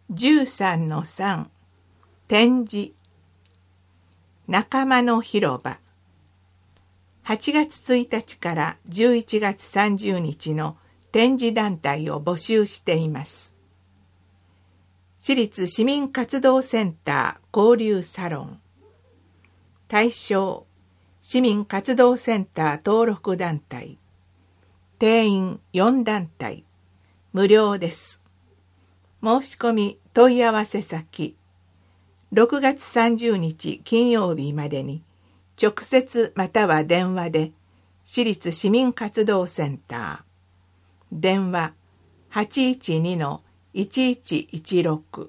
13-3 展示仲間の広場。8月1日から11月30日の展示団体を募集しています。私立市民活動センター交流サロン。対象、市民活動センター登録団体。定員4団体。無料です。申し込み問い合わせ先。6月30日金曜日までに直接または電話で市立市民活動センター電話 812-1116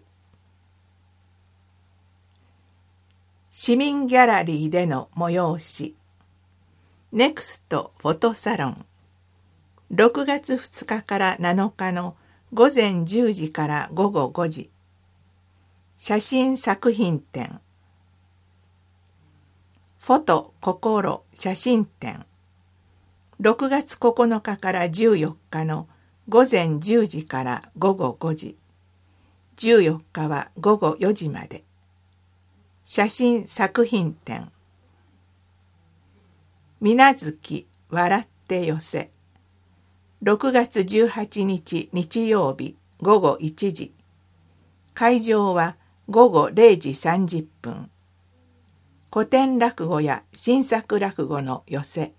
市民ギャラリーでの催しネクストフォトサロン6月2日から7日の午前10時から午後5時写真作品展フォト心写真展6月9日から14日の午前10時から午後5時14日は午後4時まで写真作品展水無月笑って寄せ6月18日日曜日午後1時会場は午後0時30分古典落語や新作落語の寄せ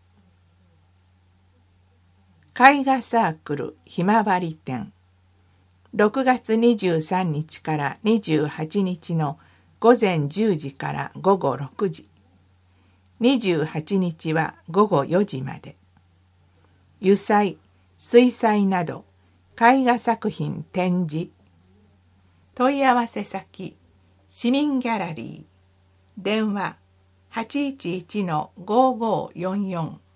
絵画サークルひまわり展6月23日から28日の午前10時から午後6時28日は午後4時まで油彩、水彩など絵画作品展示問い合わせ先市民ギャラリー電話 811-5544